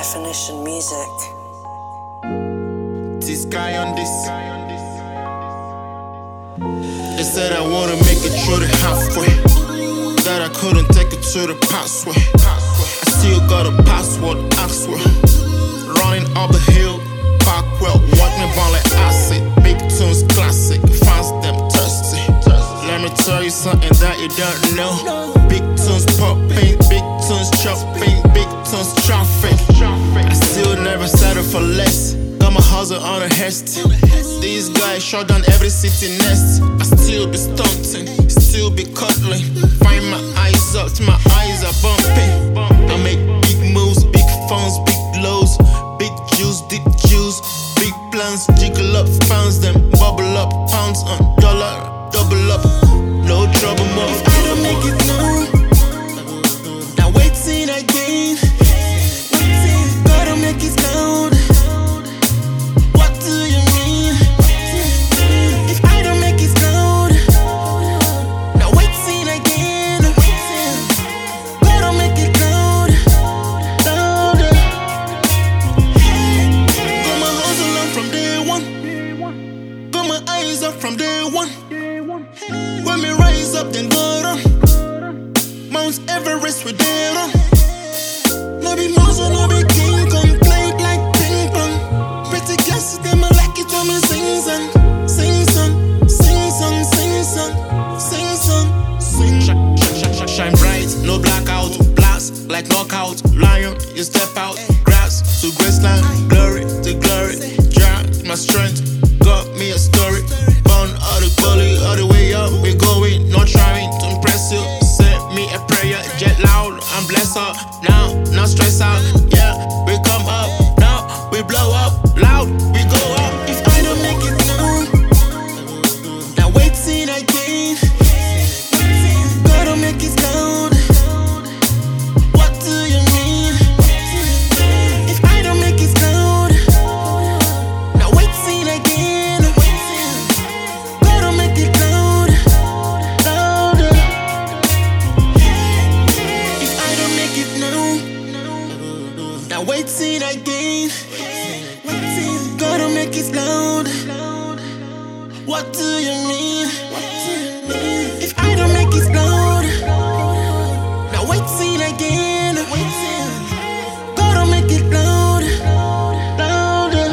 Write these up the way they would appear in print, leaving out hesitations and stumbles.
Definition Music. This guy on this. They said I wanna make it through the halfway, that I couldn't take it to the passway. I still got a password, Axwell. Running up the hill, Parkwell. Watch me ball like acid. Big tunes, classic. Fans them thirsty. Let me tell you something that you don't know. Big tunes popping, big tunes chopping, big tunes traffic. I still never settle for less. Got my hustle on a hest. These guys shut down every city nest. I still be stunting, still be cuddling. Find my eyes up till my eyes are bumping. I make big moves, big phones, big lows, big juice, deep juice, big plans, jiggle up pounds, then bubble up pounds on dollar, double up, no trouble more. If I don't make it known, now waiting again. Gotta make it known. What do you mean? If I don't make it known, now waiting again. Gotta make it known. Got my hustle on from day one. Got my eyes up from day one. When me rise up, then go down. Mount Everest with dead on. No be muscle, no be King Kong. Played like ping pong. Pretty glasses, them I like it when me sing song. Sing song, sing song, sing song, sing song, sing. Shine bright, no blackout. Blast like knockout. Lion, you step out. Grass to graceland. Glory to glory. Drag my strength. Got me a story. Born all the bully, all the way up. We going, not trying to impress you. Send me a prayer, jet loud. I'm blessed up now, not stress out. Yeah, we come up now, we blow up loud. We go up. If I don't make it known, now waiting again. Gotta make it known. What do you mean? If I don't make it known, now waiting again. Gotta make it known. Louder. If I don't make it known, now waiting again. Gotta make it loud. What do you mean? If I don't make it loud, now waiting again. Gotta make it loud. Louder.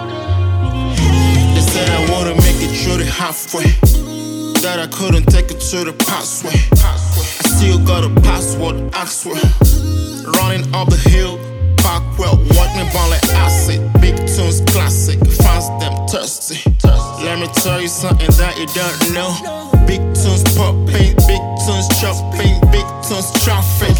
They said I wanna make it through the halfway, that I couldn't take it to the passway. I still got a password, Axwell. Running up the hill, Parkwell. Watch me ball like acid. Big tunes, classic. Fans them thirsty. Let me tell you something that you don't know. Big tunes popping, big tunes chopping, big tunes traffic.